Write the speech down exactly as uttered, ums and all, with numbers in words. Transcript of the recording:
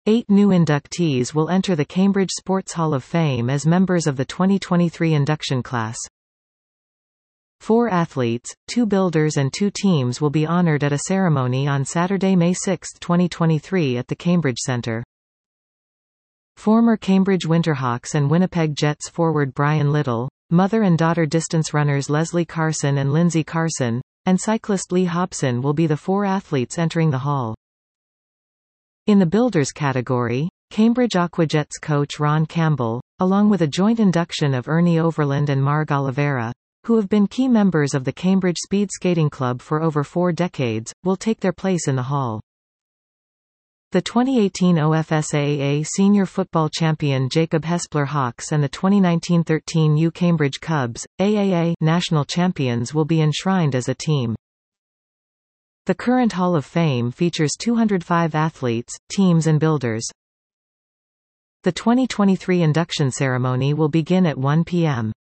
Eight new inductees will enter the Cambridge Sports Hall of Fame as members of the twenty twenty-three induction class. Four athletes, two builders and two teams will be honored at a ceremony on Saturday, May sixth, twenty twenty-three at the Cambridge Centre. Former Cambridge Winterhawks and Winnipeg Jets forward Brian Little, mother and daughter distance runners Leslie Carson and Lindsay Carson, and cyclist Lee Hobson will be the four athletes entering the hall. In the builders category, Cambridge Aquajets coach Ron Campbell, along with a joint induction of Ernie Overland and Marg Oliveira, who have been key members of the Cambridge Speed Skating Club for over four decades, will take their place in the hall. The twenty eighteen O F S A A Senior Football Champion Jacob Hespler Hawks and the twenty nineteen thirteen U Cambridge Cubs, A A A National Champions, will be enshrined as a team. The current Hall of Fame features two hundred five athletes, teams and builders. The twenty twenty-three induction ceremony will begin at one p m